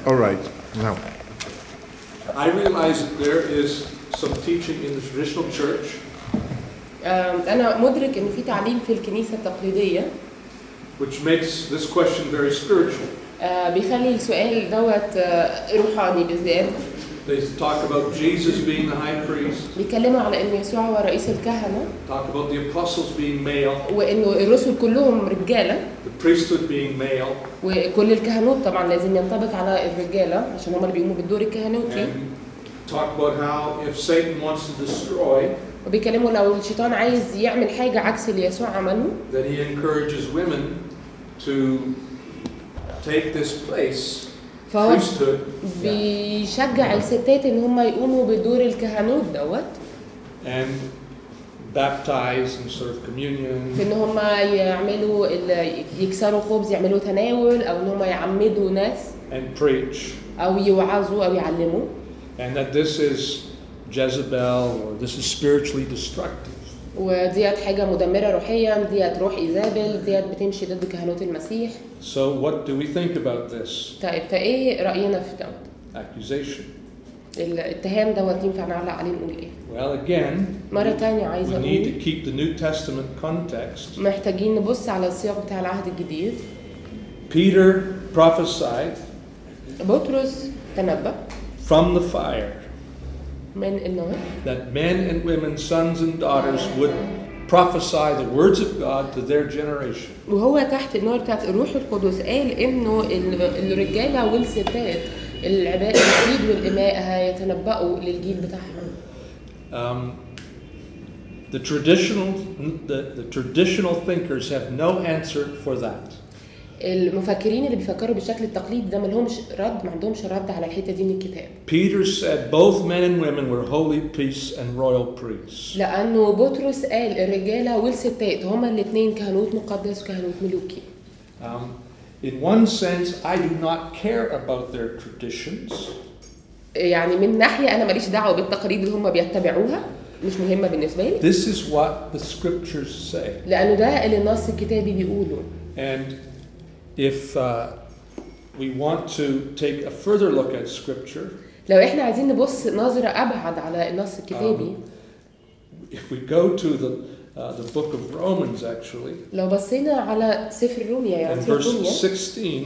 All right. Now, I realize that there is some teaching in the traditional church أنا مدرك إنه في تعليم في الكنيسة التقليدية which makes this question very spiritual. بيخلي السؤال دوت روحاني بالذات. They talk about Jesus being the high priest. بيتكلموا على إنه يسوع هو رئيس الكهنة. Talk about the apostles being male. وإنه الرسل كلهم رجالة. The priesthood being male. وكل الكهنوت طبعا لازم ينطبق على الرجالة عشان هم اللي بيقوموا بالدور الكهنوتي. And talk about how if Satan wants to destroy. وبيكلموا لو الشيطان عايز يعمل حاجة عكس اللي يسوع عمله. That he encourages women to take this place. فهو بيشجع الستات ان هم يقوموا بدور الكهنوت دوت and baptize and serve communion في ان هم يعملوا يكسروا خبز يعملوا تناول او ان هم يعمدوا ناس and preach او يوعظوا او يعلموا and that this is Jezebel or this is spiritually destructive. وديت حاجة مدمرة روحيا، ديت روح إيزابل، ديت بتمشي ضد كهنوت المسيح. So what do we think about this? طيب فإيه رأينا في دوت؟ Accusation. الاتهام دوت ينفع نعلق عليه نقول إيه؟ Well again, مرة تانية عايزة we أقول need to keep the New Testament context. محتاجين نبص على السياق بتاع العهد الجديد. Peter prophesied بطرس تنبأ from the fire من النار that men and women, sons and daughters would prophesy the words of God to their generation. وهو تحت النار بتاعت الروح القدس قال إنه الرجالة والستات العباد العبيد والإماء هيتنبأوا للجيل بتاعهم. The traditional thinkers have no answer for that. المفكرين اللي بيفكروا بالشكل التقليدي ده ما لهمش رد، ما عندهمش رد على الحته دي من الكتاب. Peter said both men and women were holy priests and royal priests. لأنه بطرس قال الرجالة والستات هما الاثنين كهنوت مقدس وكهنوت ملوكي. In one sense, I do not care about their traditions. يعني من ناحية أنا ماليش دعوة بالتقاليد اللي هما بيتبعوها، مش مهمة بالنسبة لي. This is what the scriptures say. لأنه ده اللي النص الكتابي بيقوله. And if we want to take a further look at scripture, لو احنا عايزين نبص نظرة أبعد على النص الكتابي, if we go to the book of Romans actually, لو بصينا على سفر روميا يعني verse 16,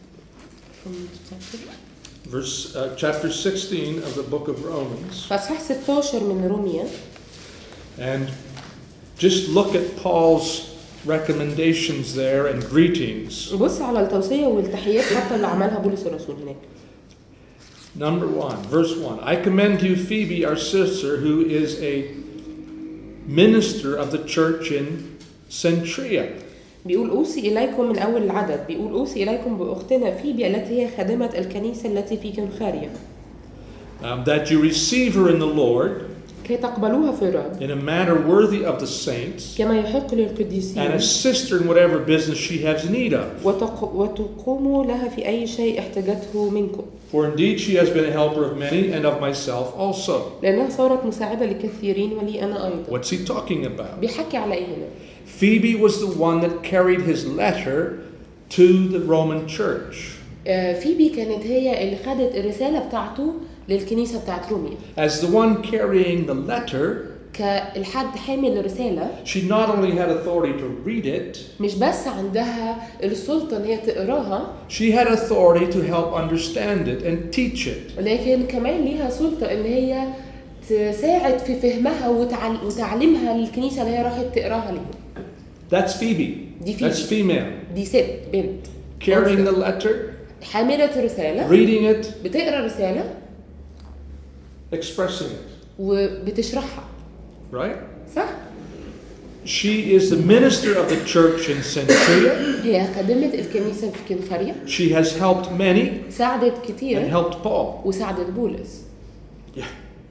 chapter 16 of the book of Romans, فصح 16 من روميا, and just look at Paul's recommendations there and greetings. بص على التوصية والتحيات حتى اللي عملها بولس الرسول هناك. Number 1, verse 1. I commend you Phoebe, our sister, who is a minister of the church in Cenchrea. بيقول أوصي إليكم من أول العدد، بيقول أوصي إليكم بأختنا فيبي التي هي خادمة الكنيسة التي في كنخاريا. That you receive her in the Lord. كي تقبلوها في الرب. In a manner worthy of the saints. كما يحق للقديسين. And assist her in whatever business she has need of. وتقوموا لها في أي شيء احتاجته منكم. For indeed she has been a helper of many and of myself also. لأنها صارت مساعدة لكثيرين ولي أنا أيضا. What's he talking about? بيحكي على إيه هنا؟ Phoebe was the one that carried his letter to the Roman church. فيبي كانت هي اللي خدت الرسالة بتاعته للكنيسة بتاعت روميا. As the one carrying the letter, كالحد حامل الرسالة, she not only had authority to read it, مش بس عندها السلطة إن هي تقراها, she had authority to help understand it and teach it. لكن كمان ليها سلطة إن هي تساعد في فهمها وتعليمها للكنيسة اللي هي راحت تقراها لهم. That's Phoebe. دي فيبي. That's female. دي ست بنت. Carrying the letter, حاملة الرسالة, reading it, بتقرا الرسالة, expressing it, وبتشرحها. right? صح؟ She is the minister of the church in Cenchrea. هي خادمة الكنيسة في كنخاريا. She has helped many. ساعدت كتير. And helped Paul. وساعدت بولس. Yeah.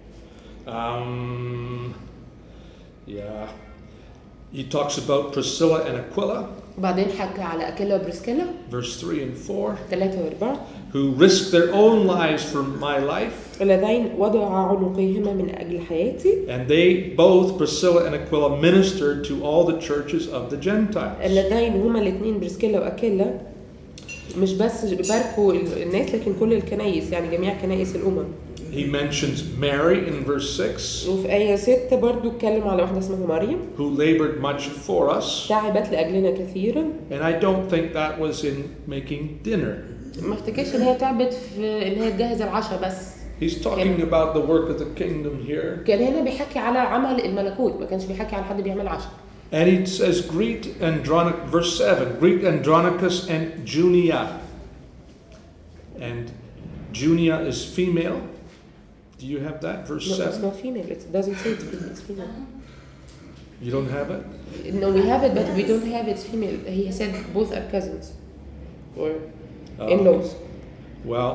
Yeah. He talks about Priscilla and Aquila. بعدين حكى على أكيلا وبريسكيلا. Verse 3 and 4. 3 و4. Who risked their own lives for my life. اللذين وضعا عنقيهما من أجل حياتي. And they both, Priscilla and Aquila, ministered to all the churches of the Gentiles. اللذين هما الاثنين بريسكيلا وأكيلا مش بس باركوا الناس لكن كل الكنائس، يعني جميع كنائس الأمم. He mentions Mary in verse 6. وفي آية 6 برضو اتكلم على واحدة اسمها مريم. Who labored much for us. تعبت لأجلنا كثيرا. And I don't think that was in making dinner. ما افتكرش إن هي تعبت في إن هي تجهز العشاء بس. He's talking about the work of the kingdom here. كان هنا بيحكي على عمل الملكوت، ما كانش بيحكي على حد بيعمل عشاء. And he says, greet Andronicus, verse 7, greet Andronicus and Junia. And Junia is female. Do you have that, verse 7? No, it's not female. It doesn't say it's female. You don't have it? No, we have it, but we don't have it female. He said both are cousins or in-laws. Well,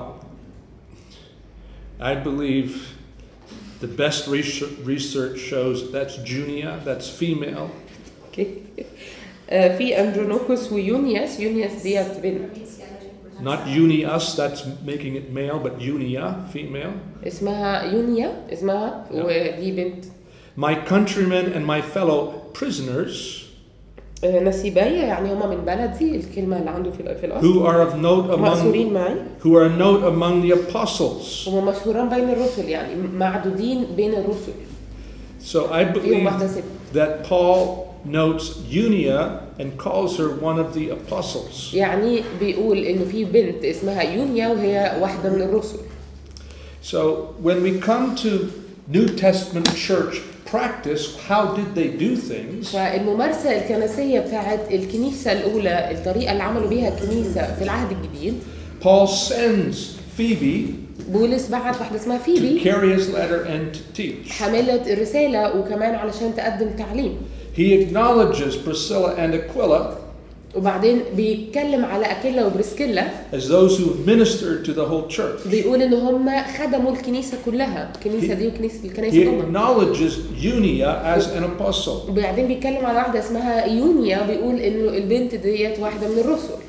I believe the best research shows that's Junia, that's female. Okay. في أندرونيكوس ويونياس. يونياس ديت بنت. Not Unias, that's making it male, but Unia, female. اسمها يونيا اسمها ودي بنت. My countrymen and my fellow prisoners. نسيبية يعني هما من بلدي، الكلمة اللي عنده في الأصل. Who are of note مأسورين معي. Who are of note among the apostles. هما مشهورين بين الرسل، يعني معدودين بين الرسل. So I believe that Paul notes Unia and calls her one of the apostles. يعني بيقول إنه في بنت اسمها يونيا وهي واحدة من الرسل. So when we come to New Testament church practice, how did they do things? فالممارسة الكنسية بتاعت الكنيسة الأولى، الطريقة اللي عملوا بيها الكنيسة في العهد الجديد. Paul sends Phoebe بولس بعت واحدة اسمها فيبي to carry his letter and to teach. حملت الرسالة وكمان علشان تقدم تعليم. He acknowledges Priscilla and Aquila وبعدين بيتكلم على أكيلا وبريسكيلا as those who have ministered to the whole church. بيقول إن هم خدموا الكنيسة كلها، الكنيسة دي وكنيسة الكنائس He الأمم. acknowledges Unia as an apostle. وبعدين بيتكلم على واحدة اسمها يونيا، بيقول إنه البنت ديت واحدة من الرسل.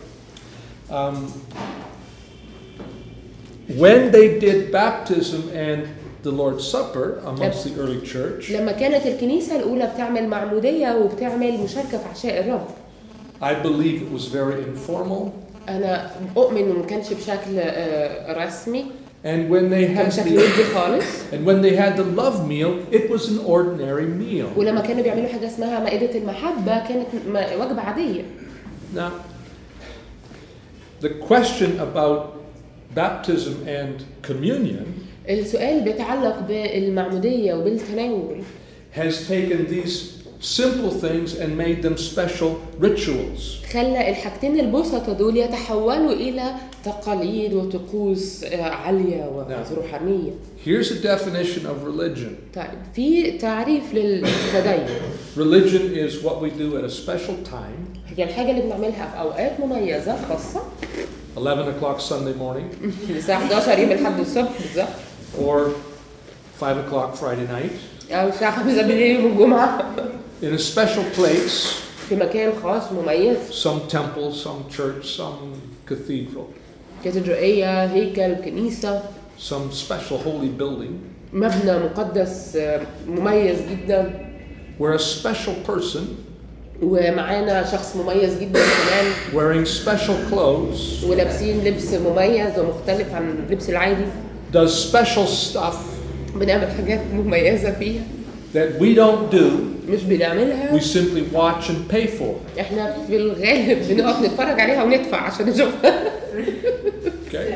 When they did baptism and the Lord's Supper amongst the early church, لما كانت الكنيسة الأولى بتعمل معمودية وبتعمل مشاركة في عشاء الرب. I believe it was very informal. أنا أؤمن إنه ما كانش بشكل رسمي. And when they had the love meal, it was an ordinary meal. ولما كانوا بيعملوا حاجة اسمها مائدة المحبة كانت وجبة عادية. Now, the question about baptism and communion السؤال بيتعلق بالمعمودية وبالتناول has taken these simple things and made them special rituals. خلى الحاجتين البسطة دول يتحولوا إلى تقاليد وطقوس عالية وروحانية. Here's a definition of religion. طيب في تعريف للتدين. Religion is what we do at a special time. هي الحاجة اللي بنعملها في أوقات مميزة خاصة. 11 o'clock Sunday morning. الساعة 11 يوم الأحد الصبح بالظبط. Or 5 o'clock Friday night. أو الساعة 5 بالليل يوم الجمعة. In a special place. في مكان خاص مميز. Some temple, some church, some cathedral. كاتدرائية، هيكل، كنيسة. Some special holy building. مبنى مقدس مميز جدا. Where a special person. ومعانا شخص مميز جدا كمان. Wearing special clothes. ولابسين لبس مميز ومختلف عن اللبس العادي. Does special stuff. بنعمل حاجات مميزة فيها. That we don't do. مش بنعملها. We simply watch and pay for. احنا في الغالب بنقف نتفرج عليها وندفع عشان نشوفها. Okay.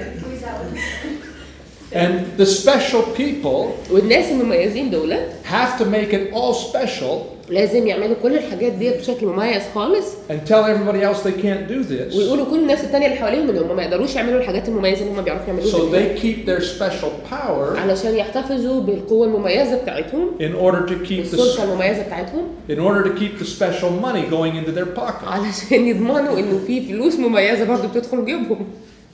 And the special people. والناس المميزين دول. Have to make it all special. لازم يعملوا كل الحاجات دي بشكل مميز خالص. And tell everybody else they can't do this. ويقولوا كل الناس التانية اللي حواليهم ان هم ما يقدروش يعملوا الحاجات المميزة اللي هم بيعرفوا يعملوها. So they keep their special power. علشان يحتفظوا بالقوة المميزة بتاعتهم. In order to keep السلطة المميزة بتاعتهم. In order to keep the special money going into their pocket. علشان يضمنوا انه في فلوس مميزة برضو بتدخل جيبهم.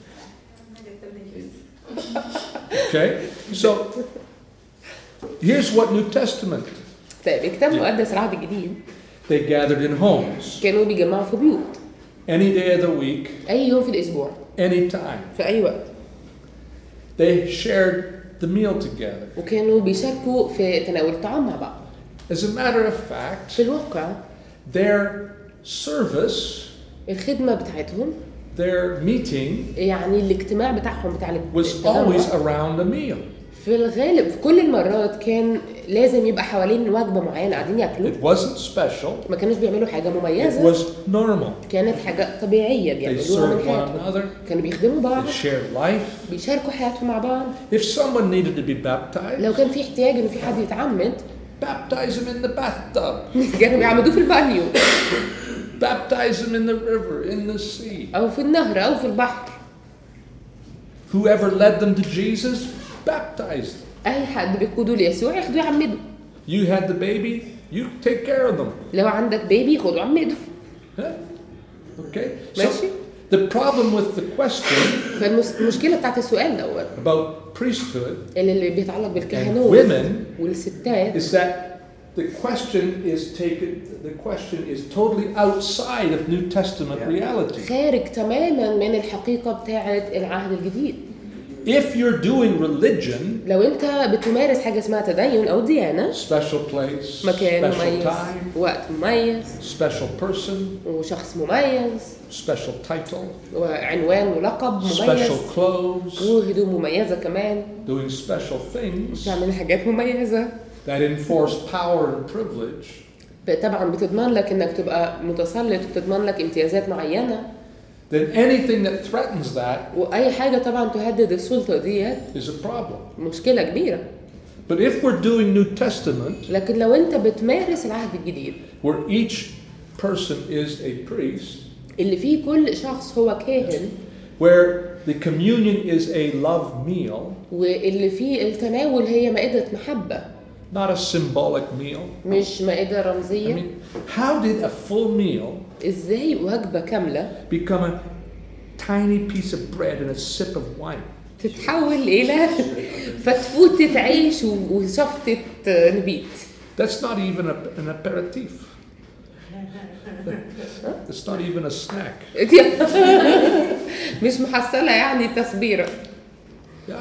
Okay. So here's what New Testament. طيب الكتاب المقدس العهد الجديد. They gathered in homes. كانوا بيجمعوا في بيوت. Any day of the week. أي يوم في الأسبوع. Any time. في أي وقت. They shared the meal together. وكانوا بيشاركوا في تناول الطعام مع بعض. As a matter of fact. في الواقع. Their service. الخدمة بتاعتهم. their meeting يعني الاجتماع بتاعهم بتاع was التجمع always around a meal. في الغالب في كل المرات كان لازم يبقى حوالين وجبة معينة قاعدين ياكلوا. It wasn't special. ما كانوش بيعملوا حاجة It مميزة. was normal. كانت حاجة طبيعية They بيعملوها من served one حياتهم. another. كانوا بيخدموا بعض. They shared life. بيشاركوا حياتهم مع بعض. If someone needed to be baptized, لو كان في احتياج إنه في حد يتعمد baptize him in the bathtub. كانوا بيعمدوه في البانيو. Baptize him in the river, in the sea. أو في النهر أو في البحر. Whoever led them to Jesus, baptized them. أي حد بيقودوا ليسوع ياخدوا يعمدوا. You had the baby, you take care of them. لو عندك بيبي خدوا عمدوا. Huh? Okay? ماشي. So the problem with the question فالمشكلة بتاعت السؤال دوت about priesthood اللي بيتعلق and بالكهنوت women والستات is that the question is totally outside of New Testament reality. خارج تماما من الحقيقة بتاعت العهد الجديد. If you're doing religion, لو انت بتمارس حاجة اسمها تدين او ديانة، special place, مكان special مميز، time, وقت مميز، special person, وشخص مميز، special title, وعنوان ولقب مميز، special clothes, وهدوم مميزة كمان، doing special things بتعمل حاجات مميزة that enforce power and privilege, طبعا بتضمن لك انك تبقى متسلط وبتضمن لك امتيازات معينة. then anything that threatens that واي حاجة طبعا تهدد السلطة ديت is a problem. مشكلة كبيرة. But if we're doing New Testament, لكن لو انت بتمارس العهد الجديد where each person is a priest, اللي فيه كل شخص هو كاهن، where the communion is a love meal, واللي فيه التناول هي مائدة محبة not a symbolic meal. مش مائدة I رمزية. mean, how did a full meal ازاي وجبة كاملة become a tiny piece of bread and a sip of wine? تتحول إلى فتفوتة عيش وشفطة نبيت؟ That's not even an aperitif. It's not even a snack. مش محصلة يعني تصبيرة. Yeah.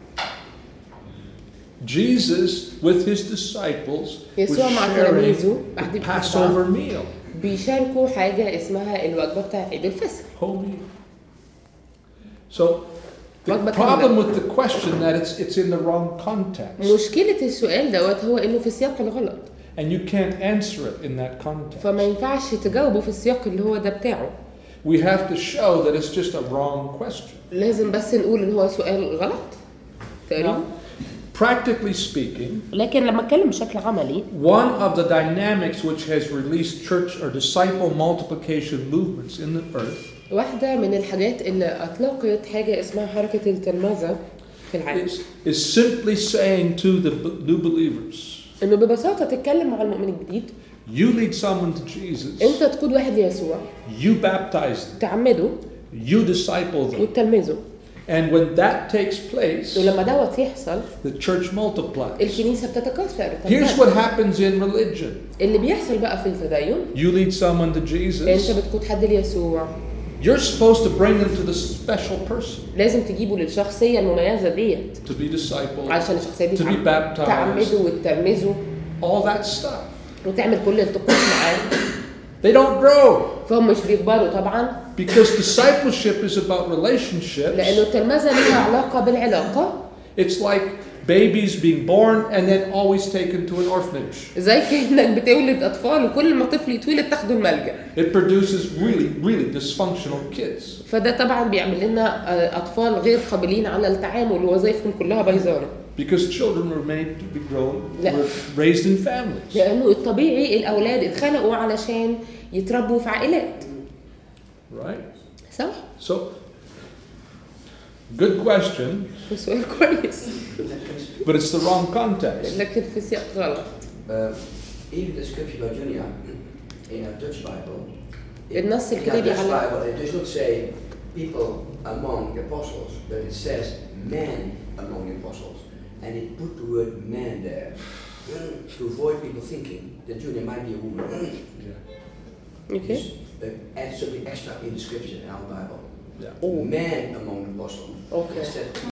Jesus with his disciples was يسوع مع sharing تلاميذه the بعد Passover meal. بيشاركوا حاجة اسمها الوجبة بتاع عيد الفصح. Whole meal. So the وجبة problem كاملة. with the question that it's in the wrong context, مشكلة السؤال دوت هو إنه في السياق الغلط. and you can't answer it in that context. فما ينفعش تجاوبه في السياق اللي هو ده بتاعه. We have to show that it's just a wrong question. لازم بس نقول إن هو سؤال غلط. تقريبا. Practically speaking, لكن لما اتكلم بشكل عملي one of the dynamics which has released church or disciple multiplication movements in the earth واحدة من الحاجات اللي أطلقت حاجة اسمها حركة التلمذة في العالم is simply saying to the new believers, إنه ببساطة تتكلم مع المؤمن الجديد. you lead someone to Jesus, أنت تقود واحد ليسوع، you baptize them, تعمده you disciple them, وتلمذه. and when that takes place, ولما دوت يحصل the church multiplies. الكنيسة بتتكاثر. Here's what happens in religion. اللي بيحصل بقى في التدين، You lead someone to أنت Jesus, بتقود حد ليسوع، you're supposed to bring them to the special person, لازم تجيبه للشخصية المميزة ديت to be discipled, عشان الشخصية دي to be baptized, تعمده وتلمذه all that stuff. وتعمل كل الطقوس معاه. They don't grow فهم مش بيكبروا طبعا because discipleship is about relationships. لأنه التلمذة لها علاقة بالعلاقة. It's like babies being born and then always taken to an orphanage. زي كأنك بتولد أطفال وكل ما طفل يتولد تاخده الملجأ. It produces really dysfunctional kids. فده طبعا بيعمل لنا أطفال غير قابلين على التعامل ووظائفهم كلها بايظانة. Because children were made to be grown, لا. were raised in families. لأنه الطبيعي الأولاد اتخلقوا علشان يتربوا في عائلات. Right? صح؟ So, good question, سؤال كويس. but it's the wrong context. لكن في سياق غلط. Even the scripture about Junia in our Dutch Bible, النص in our الكتابي Dutch على Bible, it does not say people among the apostles, but it says men among the apostles, and it put the word man there to avoid people thinking that Junia might be a woman. Okay. Add something extra in the scripture in our Bible. Yeah. Oh. Man among the apostles. Okay. Instead